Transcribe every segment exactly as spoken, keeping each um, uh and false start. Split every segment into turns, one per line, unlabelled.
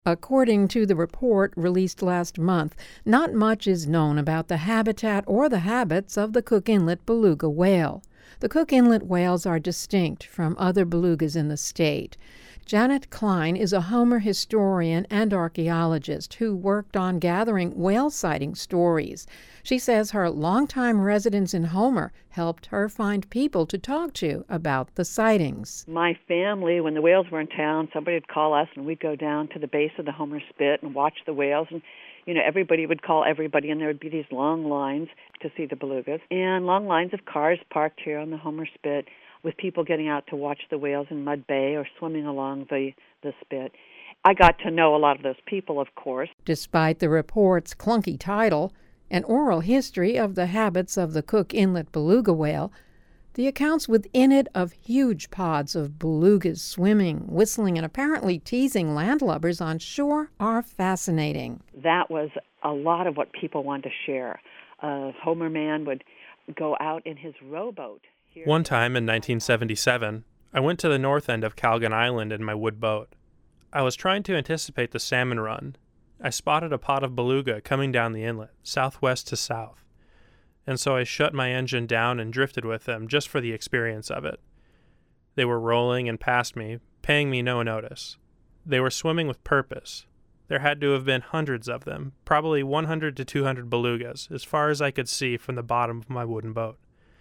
According to the report released last month, not much is known about the habitat or the habits of the Cook Inlet beluga whale. The Cook Inlet whales are distinct from other belugas in the state. Janet Klein is a Homer historian and archaeologist who worked on gathering whale sighting stories. She says her longtime residence in Homer helped her find people to talk to about the sightings.
My family, when the whales were in town, somebody would call us and we'd go down to the base of the Homer Spit and watch the whales. And, you know, everybody would call everybody and there would be these long lines to see the belugas. And long lines of cars parked here on the Homer Spit, with people getting out to watch the whales in Mud Bay or swimming along the, the spit. I got to know a lot of those people, of course.
Despite the report's clunky title, An Oral History of the Habits of the Cook Inlet Beluga Whale, the accounts within it of huge pods of belugas swimming, whistling, and apparently teasing landlubbers on shore are fascinating.
That was a lot of what people wanted to share. Uh, Homer Man would go out in his rowboat.
One time in nineteen seventy-seven, I went to the north end of Calgon Island in my wood boat. I was trying to anticipate the salmon run. I spotted a pod of beluga coming down the inlet, southwest to south, and so I shut my engine down and drifted with them just for the experience of it. They were rolling and past me, paying me no notice. They were swimming with purpose. There had to have been hundreds of them, probably one hundred to two hundred belugas, as far as I could see from the bottom of my wooden boat.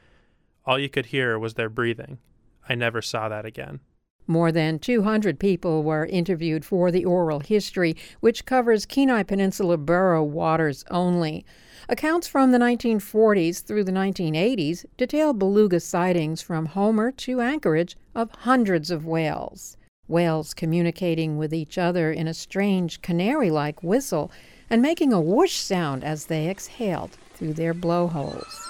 All you could hear was their breathing. I never saw that again.
More than two hundred people were interviewed for the oral history, which covers Kenai Peninsula borough waters only. Accounts from the nineteen forties through the nineteen eighties detail beluga sightings from Homer to Anchorage of hundreds of whales. Whales communicating with each other in a strange canary-like whistle and making a whoosh sound as they exhaled through their blowholes.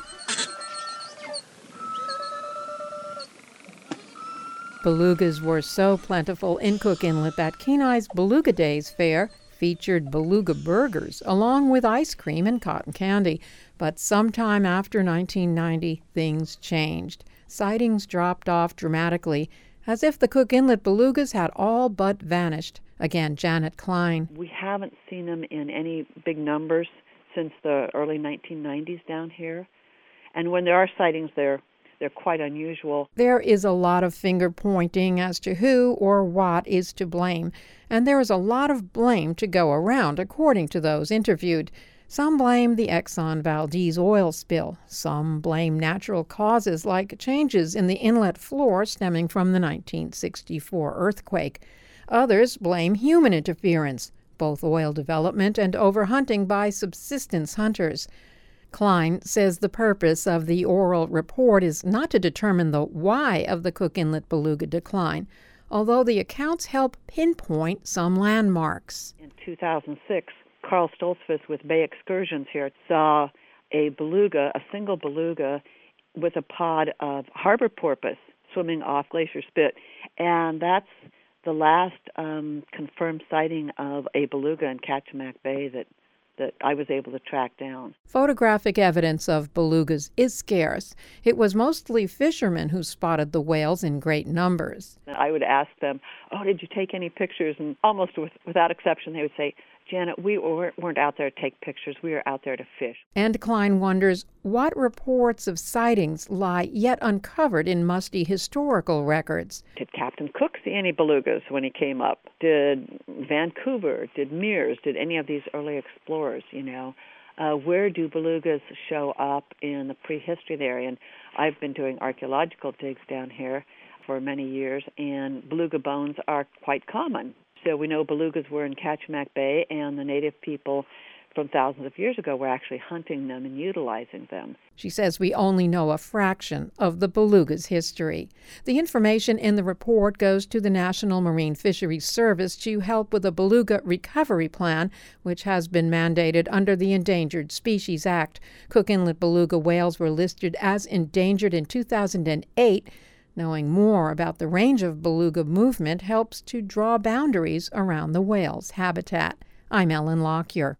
Belugas were so plentiful in Cook Inlet that Kenai's Beluga Days Fair featured beluga burgers along with ice cream and cotton candy. But sometime after nineteen ninety, things changed. Sightings dropped off dramatically, as if the Cook Inlet belugas had all but vanished. Again, Janet Klein.
We haven't seen them in any big numbers since the early nineteen nineties down here. And when there are sightings, they're They're quite unusual.
There is a lot of finger-pointing as to who or what is to blame, and there is a lot of blame to go around, according to those interviewed. Some blame the Exxon Valdez oil spill. Some blame natural causes like changes in the inlet floor stemming from the nineteen sixty-four earthquake. Others blame human interference, both oil development and overhunting by subsistence hunters. Klein says the purpose of the oral report is not to determine the why of the Cook Inlet beluga decline, although the accounts help pinpoint some landmarks.
In two thousand six, Carl Stoltzfus with Bay Excursions here saw a beluga, a single beluga, with a pod of harbor porpoise swimming off Glacier Spit, and that's the last um, confirmed sighting of a beluga in Kachemak Bay that that I was able to track down.
Photographic evidence of belugas is scarce. It was mostly fishermen who spotted the whales in great numbers.
I would ask them, oh, did you take any pictures? And almost with, without exception, they would say, Janet, we weren't out there to take pictures. We were out there to fish.
And Klein wonders what reports of sightings lie yet uncovered in musty historical records.
Did Captain Cook see any belugas when he came up? Did Vancouver, did Mears, did any of these early explorers, you know? Uh, where do belugas show up in the prehistory there? And I've been doing archaeological digs down here for many years, and beluga bones are quite common. So we know belugas were in Kachemak Bay, and the native people from thousands of years ago were actually hunting them and utilizing them.
She says we only know a fraction of the beluga's history. The information in the report goes to the National Marine Fisheries Service to help with a beluga recovery plan, which has been mandated under the Endangered Species Act. Cook Inlet beluga whales were listed as endangered in two thousand eight. Knowing more about the range of beluga movement helps to draw boundaries around the whale's habitat. I'm Ellen Lockyer.